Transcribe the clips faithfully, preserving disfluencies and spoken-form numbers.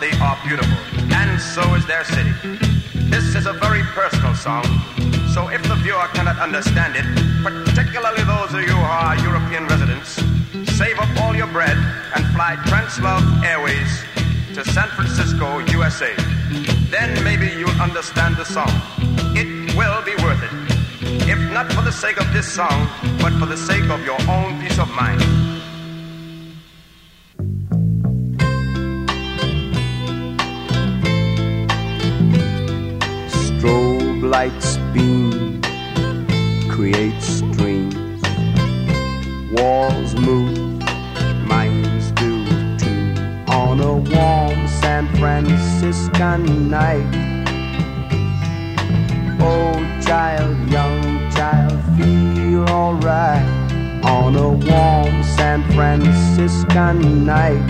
they are beautiful, and so is their city. This is a very personal song, so if the viewer cannot understand it, particularly those of you who are European residents, save up all your bread and fly Translove Airways to San Francisco, U S A. Then maybe you'll understand the song. It will be worth it. If not for the sake of this song, but for the sake of your own peace of mind. Strobe lights beam, create streams. Walls move, minds do too. On a warm San Franciscan night, old child, young child, feel alright. On a warm San Franciscan night,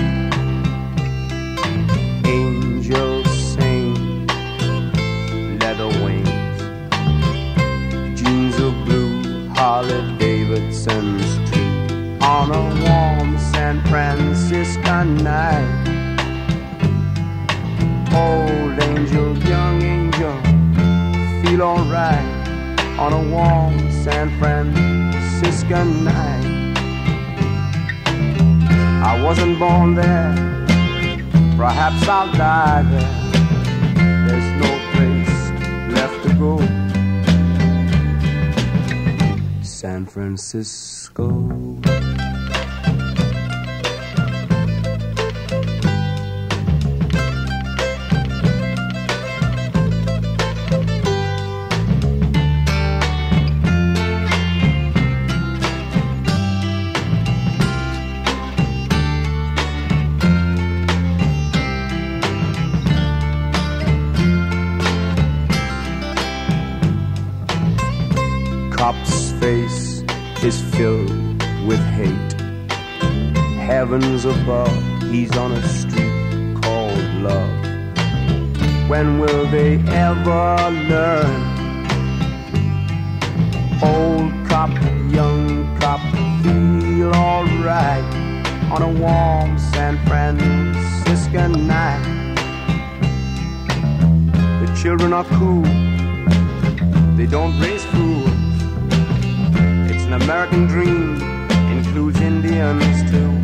angels sing, leather wings, jeans of blue, Harley Davidson street. On a warm San Franciscan night, old angel, young angel, feel alright. On a warm San Franciscan night, I wasn't born there, perhaps I'll die there. There's no place left to go. San Francisco. Cop's face is filled with hate. Heavens above, he's on a street called love. When will they ever learn? Old cop, young cop, feel alright. On a warm San Franciscan night, the children are cool, they don't raise fools. It's an American dream, includes Indians too.